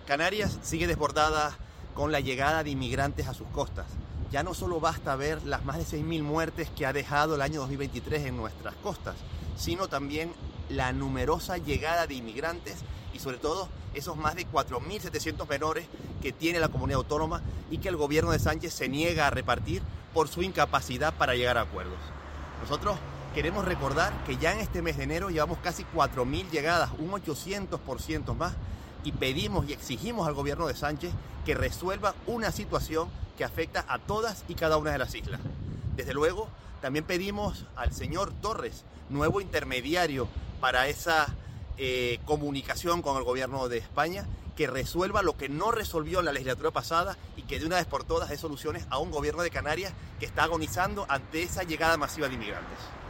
Canarias sigue desbordada con la llegada de inmigrantes a sus costas. Ya no solo basta ver las más de 6.000 muertes que ha dejado el año 2023 en nuestras costas, sino también la numerosa llegada de inmigrantes y sobre todo esos más de 4.700 menores que tiene la comunidad autónoma y que el gobierno de Sánchez se niega a repartir por su incapacidad para llegar a acuerdos. Nosotros queremos recordar que ya en este mes de enero llevamos casi 4.000 llegadas, un 800% más, y pedimos y exigimos al gobierno de Sánchez que resuelva una situación que afecta a todas y cada una de las islas. Desde luego, también pedimos al señor Torres, nuevo intermediario para esa comunicación con el gobierno de España, que resuelva lo que no resolvió en la legislatura pasada y que de una vez por todas dé soluciones a un gobierno de Canarias que está agonizando ante esa llegada masiva de inmigrantes.